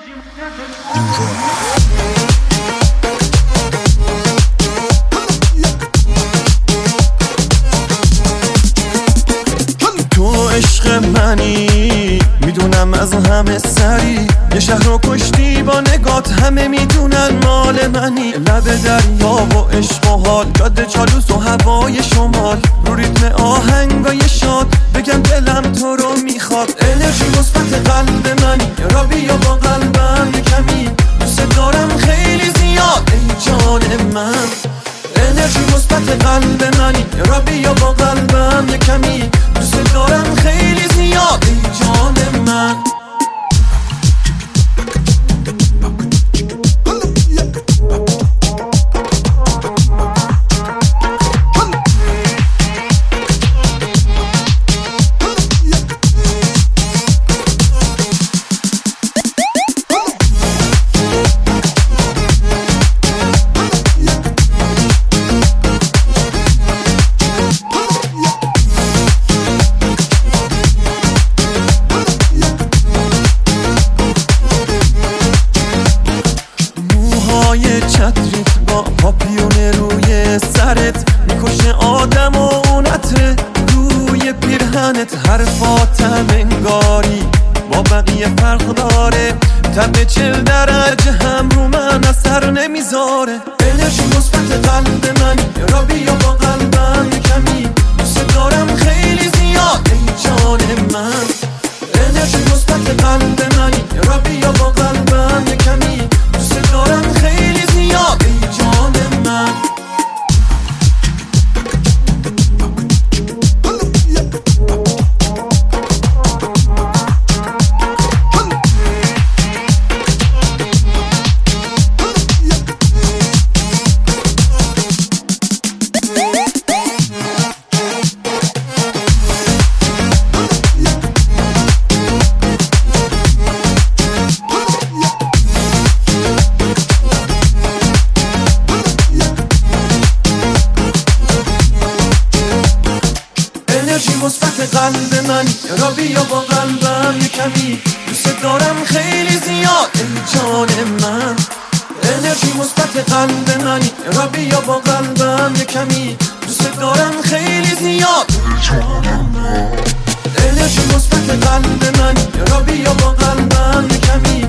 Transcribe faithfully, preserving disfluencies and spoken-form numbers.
تو عشق منی، میدونم از همه سری، یه شهر رو کشتی با نگات، همه میدونن مال منی. لب دریا و عشق و حال، جاده چالوس و هوای شمال، رو ریتم آهنگای شاد، بگم دلم تو رو میخواد. انرژی مثبت قلب منی، را بیا با قلبم یه کمی، دوست دارم خیلی زیاد ای جان من. انرژی مثبت قلب منی، را بیا با قلبم یه کمی، دوست دارم خیلی زیاد ای جان من. چتریت با پاپیونه روی سرت، میکشه آدم و اون عطر روی پیرهنت. حرفاتم انگاری با بقیه فرق داره، تب چل درجه هم رو من اثر نمیذاره. انرژی مثبت قلب من، را بیا با قلبم یه کمی، دوست دارم خیلی زیاد ای جان من. انرژی مثبت قلب من، را بیا با قلبم یه کمی، دوست دارم خیلی زیاد ای جان من. انرژی مثبت قلب من، را بیا با قلبم یه کمی، دوست دارم خیلی زیاد ای جان من. انرژی مثبت قلب من، را بیا با قلبم یه کمی، دوست دارم خیلی زیاد ای جان من. انرژی مثبت قلب من، را بیا با قلبم یه کمی،